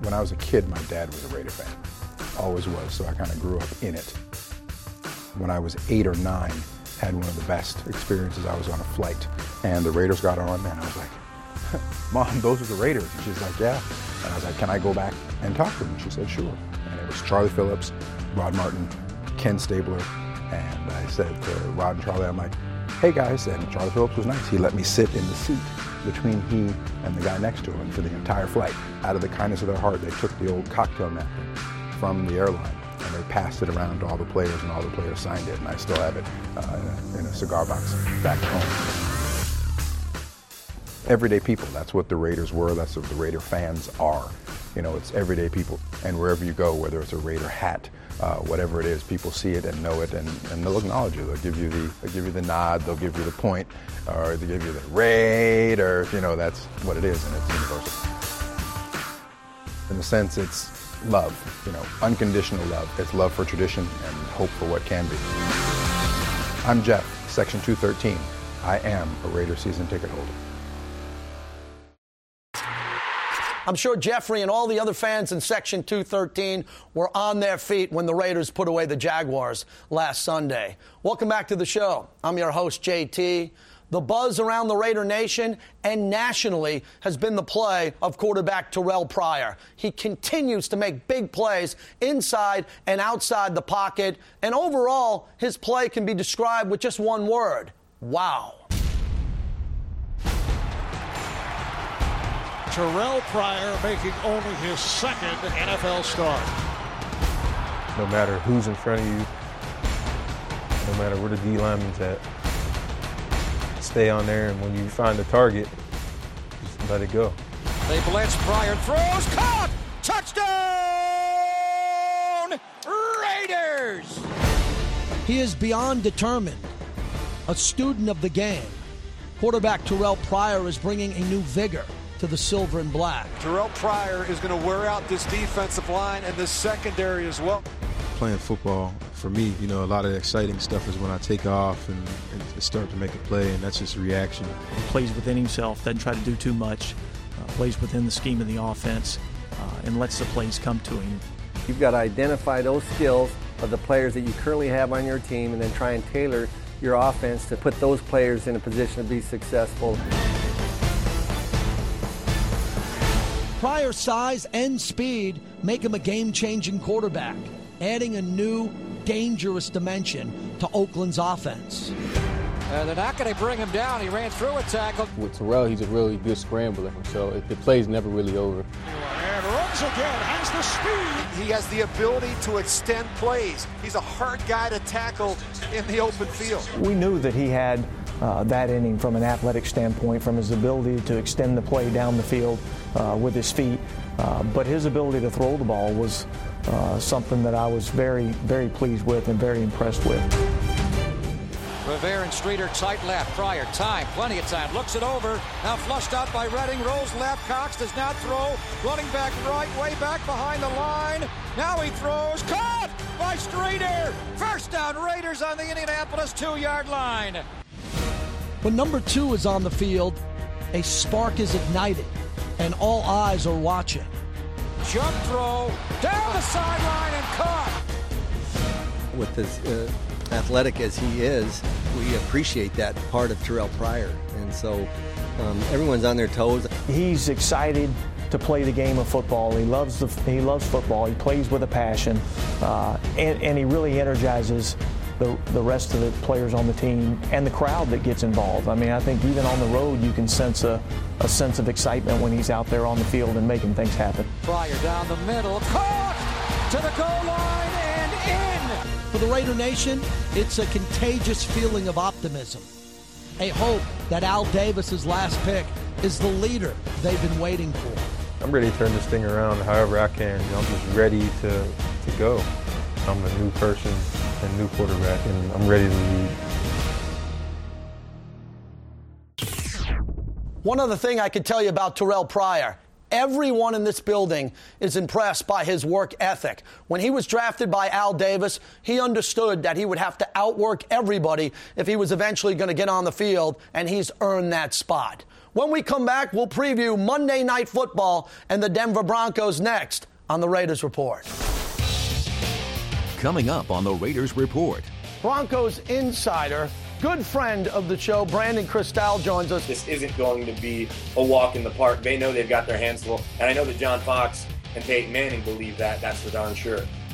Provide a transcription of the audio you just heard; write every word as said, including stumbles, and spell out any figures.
When I was a kid, my dad was a Raider fan. Always was, so I kind of grew up in it. When I was eight or nine, had one of the best experiences. I was on a flight, and the Raiders got on, and I was like, Mom, those are the Raiders. And she's like, yeah. And I was like, can I go back and talk to them? And she said, sure. And it was Charlie Phillips, Rod Martin, Ken Stabler, and I said to Rod and Charlie, I'm like, hey guys, and Charlie Phillips was nice. He let me sit in the seat between he and the guy next to him for the entire flight. Out of the kindness of their heart, they took the old cocktail napkin from the airline and they passed it around to all the players, and all the players signed it, and I still have it uh, in, a, in a cigar box back home. Everyday people, that's what the Raiders were, that's what the Raider fans are. You know, it's everyday people, and wherever you go, whether it's a Raider hat, uh, whatever it is, people see it and know it, and, and they'll acknowledge you. They'll give you the, they'll give you the nod, they'll give you the point, or they'll give you the Raider. You know, that's what it is, and it's universal. In a sense, it's love, you know, unconditional love. It's love for tradition and hope for what can be. I'm Jeff, Section two thirteen. I am a Raider season ticket holder. I'm sure Jeffrey and all the other fans in Section two thirteen were on their feet when the Raiders put away the Jaguars last Sunday. Welcome back to the show. I'm your host, J T. The buzz around the Raider Nation and nationally has been the play of quarterback Terrell Pryor. He continues to make big plays inside and outside the pocket, and overall, his play can be described with just one word: wow. Terrell Pryor making only his second N F L start. No matter who's in front of you, no matter where the D lineman's at, stay on there, and when you find the target, just let it go. They blitz, Pryor throws, caught! Touchdown! Raiders! He is beyond determined, a student of the game. Quarterback Terrell Pryor is bringing a new vigor to the silver and black. Terrell Pryor is going to wear out this defensive line and this secondary as well. Playing football, for me, you know, a lot of the exciting stuff is when I take off and, and start to make a play, and that's just a reaction. He plays within himself, doesn't try to do too much, uh, plays within the scheme of the offense, uh, and lets the plays come to him. You've got to identify those skills of the players that you currently have on your team and then try and tailor your offense to put those players in a position to be successful. Pryor's size and speed make him a game-changing quarterback, adding a new, dangerous dimension to Oakland's offense. Uh, they're not going to bring him down. He ran through a tackle. With Terrell, he's a really good scrambler, so it, the play's never really over. And runs again, has the speed. He has the ability to extend plays. He's a hard guy to tackle in the open field. We knew that he had uh, that in him from an athletic standpoint, from his ability to extend the play down the field uh, with his feet. Uh, but his ability to throw the ball was uh, something that I was very, very pleased with and very impressed with. Rivera and Streeter tight left. Pryor, time, plenty of time. Looks it over. Now flushed out by Redding. Rolls left. Cox does not throw. Running back right, way back behind the line. Now he throws. Caught by Streeter. First down, Raiders on the Indianapolis two-yard line. When number two is on the field, a spark is ignited, and all eyes are watching. Jump throw. Down the sideline and caught. With as uh, athletic as he is, we appreciate that part of Terrell Pryor. And so um, everyone's on their toes. He's excited to play the game of football. He loves the he loves football. He plays with a passion, uh, and, and he really energizes the the rest of the players on the team and the crowd that gets involved. I mean, I think even on the road you can sense a, a sense of excitement when he's out there on the field and making things happen. Pryor down the middle, caught to the goal line and in. For the Raider Nation, it's a contagious feeling of optimism, a hope that Al Davis's last pick is the leader they've been waiting for. I'm ready to turn this thing around however I can. You know, I'm just ready to, to go. I'm a new person and new quarterback, and I'm ready to lead. One other thing I could tell you about Terrell Pryor, Everyone in this building is impressed by his work ethic. When he was drafted by Al Davis, he understood that he would have to outwork everybody if he was eventually going to get on the field, and he's earned that spot. When we come back, we'll preview Monday Night Football and the Denver Broncos next on the Raiders Report. Coming up on the Raiders Report. Broncos insider, good friend of the show, Brandon Cristal, joins us. This isn't going to be a walk in the park. They know they've got their hands full, and I know that John Fox and Peyton Manning believe that. That's for darn sure.